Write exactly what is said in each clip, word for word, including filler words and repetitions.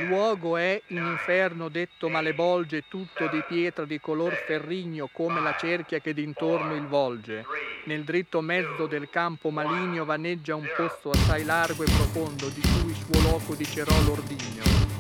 luogo è in inferno detto malebolge, tutto di pietra di color ferrigno come la cerchia che d'intorno il volge. Nel dritto mezzo del campo maligno vaneggia un pozzo assai largo e profondo, di cui suo loco dicerò l'ordigno.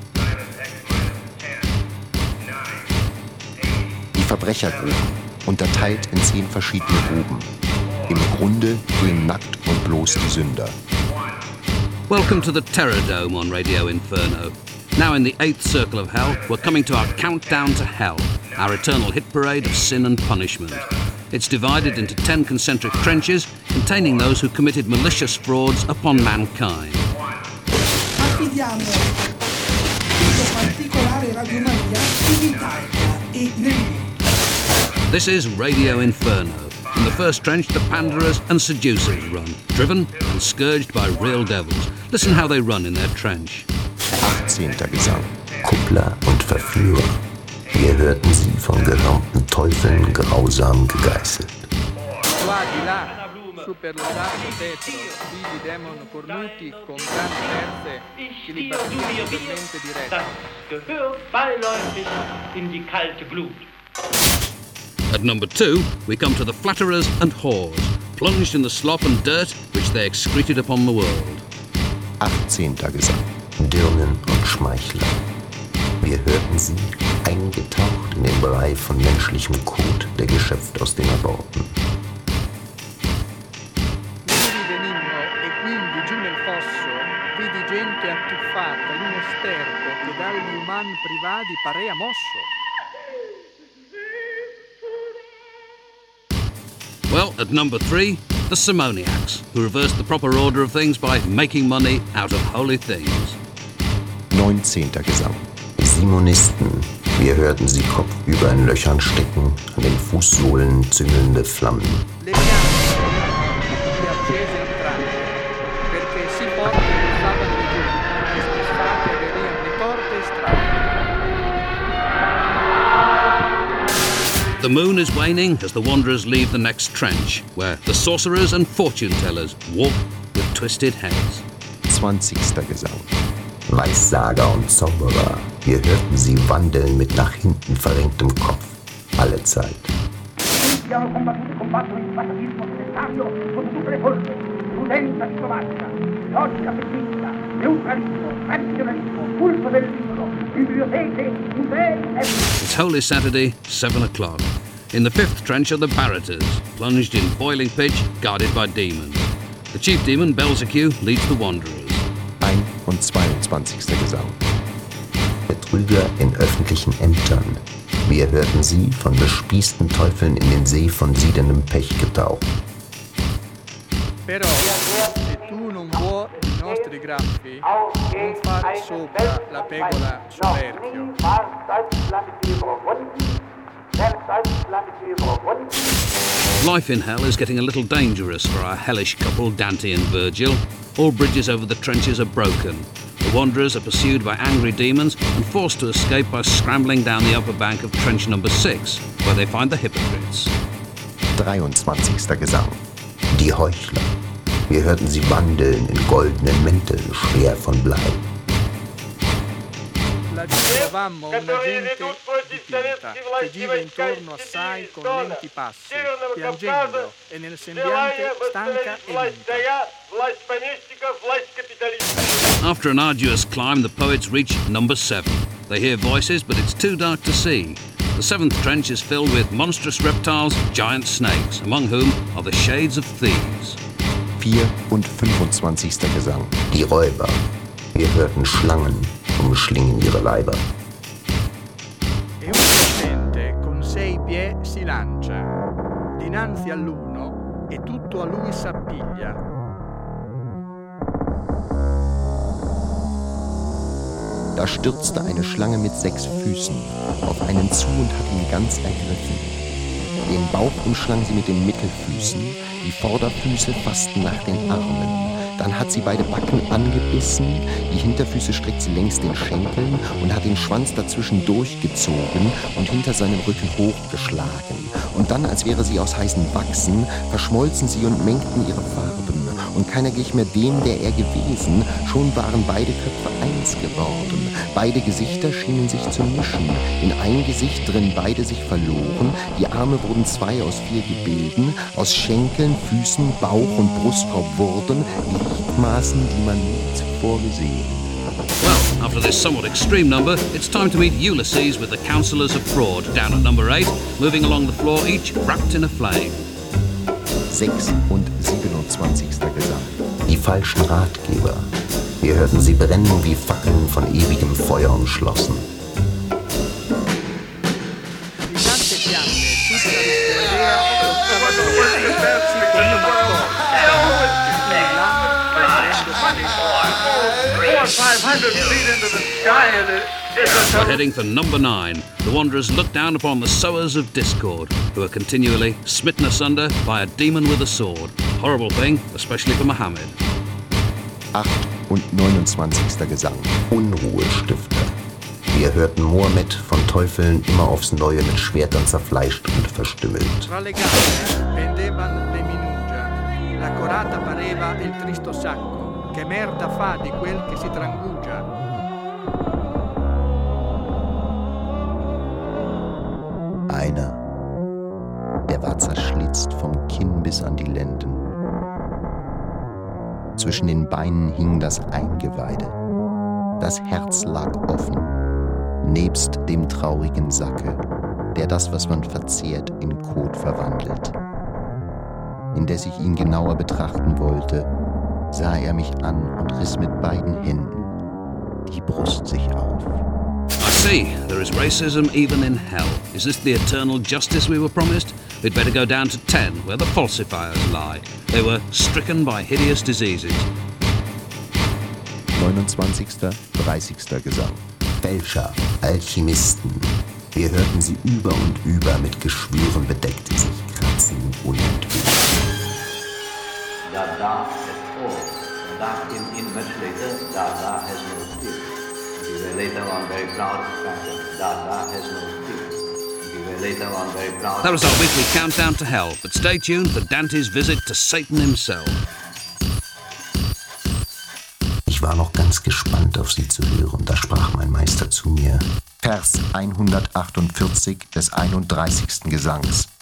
Die Verbrechergruben, unterteilt in zehn verschiedene Gruben. Im Grunde gehen nackt und bloß die Sünder. Welcome to the Terror Dome on Radio Inferno. Now in the eighth circle of hell, we're coming to our countdown to hell, our eternal hit parade of sin and punishment. It's divided into ten concentric trenches containing those who committed malicious frauds upon mankind. Affidiamo questo particolare Radio Maria in Italia e nel mondo. This is Radio Inferno. In the first trench, the panderers and seducers run, driven and scourged by real devils. Listen how they run in their trench. achtzehnter Gesang. Kuppler und Verführer. Wir hörten sie von geraumten Teufeln grausam gegeißelt. Qua di là, su per lo largo tetto, figli demon cornuti con grandi terze che li battiano dolmente dirette. Das Gehör beiläufig in die kalte Glut. At number two, we come to the flatterers and whores, plunged in the slop and dirt which they excreted upon the world. achtzehnter Gesang. Dirnen und Schmeichler. Wir hörten sie, eingetaucht in den Brei von menschlichem Kot, der geschöpft aus den Aborten. Vidi benigno e quindi giù nel fosso vidi gente attuffata in uno sterco che dagli uman privati parea mosso. Well, at number three, the simoniacs, who reversed the proper order of things by making money out of holy things. neunzehnter Gesang. Simonisten. Wir hörten sie kopfüber in Löchern stecken, an den Fußsohlen züngelnde Flammen. Le fiamme, le accese entrambe, perché si forte stavano giù, e spessate averian le porte strade. The moon is waning as the wanderers leave the next trench, where the sorcerers and fortune-tellers walk with twisted heads. zwanzigster Gesang. Weissager und Zauberer. Wir hörten sie wandeln mit nach hinten verrenktem Kopf. Alle Zeit. Abbiamo combattuto combattere il fatalismo sedentario con tutte le forze, prudenza diplomazia, logica pessimista, neutralismo, tradizionalismo, culto del libro, biblioteche, musei e... It's Holy Saturday, seven o'clock. In the fifth trench are the Baraters, plunged in boiling pitch, guarded by demons. The chief demon, Belzecu, leads the wanderers. und zweiundzwanzigster Gesang. Betrüger in öffentlichen Ämtern. Wir hörten sie, von bespießten Teufeln in den See von siedendem Pech getaucht. Però, se tu non vuoi i nostri graffi, non far sopra la pegola soverchio. Life in hell is getting a little dangerous for our hellish couple, Dante and Virgil. All bridges over the trenches are broken. The wanderers are pursued by angry demons and forced to escape by scrambling down the upper bank of trench number six, where they find the hypocrites. dreiundzwanzigster Gesang. Die Heuchler. Wir hörten sie wandeln in goldenen Mänteln, schwer von Blei. Laggiù trovammo una gente dipinta, che gira intorno assai con lenti passi, piangendo e nel sembiante stanca e vinta. After an arduous climb, the poets reach number seven. They hear voices, but it's too dark to see. The seventh trench is filled with monstrous reptiles, giant snakes, among whom are the shades of thieves. vier und fünfundzwanzigster Gesang. Die Räuber. Wir hörten Schlangen umschlingen ihre Leiber. E un serpente con sei piedi si lancia. Dinanzi all'uno e tutto a lui s'appiglia. Da stürzte eine Schlange mit sechs Füßen auf einen zu und hat ihn ganz ergriffen. Den Bauch umschlang sie mit den Mittelfüßen, die Vorderfüße fassten nach den Armen. Dann hat sie beide Backen angebissen, die Hinterfüße streckt sie längs den Schenkeln und hat den Schwanz dazwischen durchgezogen und hinter seinem Rücken hochgeschlagen. Und dann, als wäre sie aus heißen Wachsen, verschmolzen sie und mengten ihre Farben. Und keiner glich mehr dem, der er gewesen, schon waren beide Köpfe ein eins geworden. Beide Gesichter schienen sich zu mischen. In ein Gesicht drin beide sich verloren. Die Arme wurden zwei aus vier Gebilden. Aus Schenkeln, Füßen, Bauch und Brustkorb wurden Gliedmaßen, die man nie zuvor gesehen. Well, after this somewhat extreme number, it's time to meet Ulysses with the Councillors of Fraud down at number eight, moving along the floor, each wrapped in a flame. Sechs- und siebenundzwanzigster Gesang. Die falschen Ratgeber. Wir hörten sie brennen wie Fackeln von ewigem Feuer umschlossen. Di tante fiamme, tutta l'idea portavano si con una We're heading for number nine. The Wanderers look down upon the sowers of discord, who are continually smitten asunder by a demon with a sword. Horrible thing, especially for Muhammad. Acht- und neunundzwanzigster Gesang. Unruhestifter. Wir hörten Mohammed von Teufeln immer aufs Neue mit Schwertern zerfleischt und verstümmelt. Tra le gambe pendevan le minugia. La corata pareva il tristo sacco. Che merda fa di quel che si trangugia? Einer, der war zerschlitzt vom Kinn bis an die Lenden. Zwischen den Beinen hing das Eingeweide. Das Herz lag offen, nebst dem traurigen Sacke, der das, was man verzehrt, in Kot verwandelt. Indes ich ihn genauer betrachten wollte, sah er mich an und riss mit beiden Händen die Brust sich auf. I see, there is racism even in hell. Is this the eternal justice we were promised? We'd better go down to ten, where the falsifiers lie. They were stricken by hideous diseases. neunundzwanzigster, dreißigster Gesang. Fälscher, Alchemisten. Wir hörten sie über und über mit Geschwüren bedeckt, die sich kratzen unentwegt. Dada has fallen. That came in much later. Dada has no spirit. We were later on very proud of the fact that Dada has no spirit. We were later on very proud. That was our weekly countdown to hell, but stay tuned for Dante's visit to Satan himself. Ich war noch ganz gespannt, auf sie zu hören. Da sprach mein Meister zu mir. Vers hundertachtundvierzig des einunddreißigsten Gesangs.